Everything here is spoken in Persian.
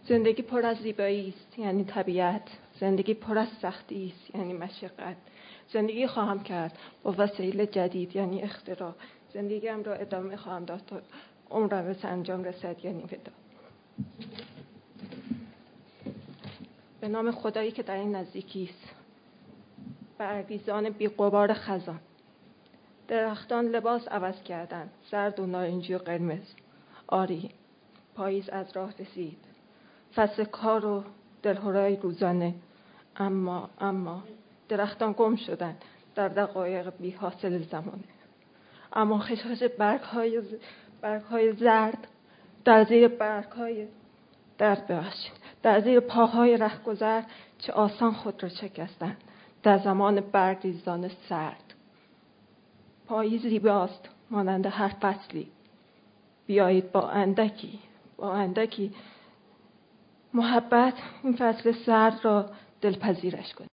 زندگی پر از زیبایی است یعنی طبیعت. زندگی پر از سختی است یعنی مشقت. زندگی خواهم کرد با وسایل جدید یعنی اختراع. زندگیم را ادامه خواهم داد تا عمرم به سرانجام رسد یعنی ودا. به نام خدایی که در این نزدیکی است. برگریزان بی غبار خزان. درختان لباس عوض کردند، زرد و نارنجی و قرمز. آری، پاییز از راه رسید. فصل کار و دلهرای روزانه. اما درختان گم شدند در دقایق بی حاصل زمانه. اما خشخش برگ‌های زرد در زیر پاهای رهگذر چه آسان خود را شکستند در زمان برگریزان سرد. پاییز زیباست مانند هر فصلی. بیایید با اندکی محبت این فصل سرد را دلپذیرش کنید.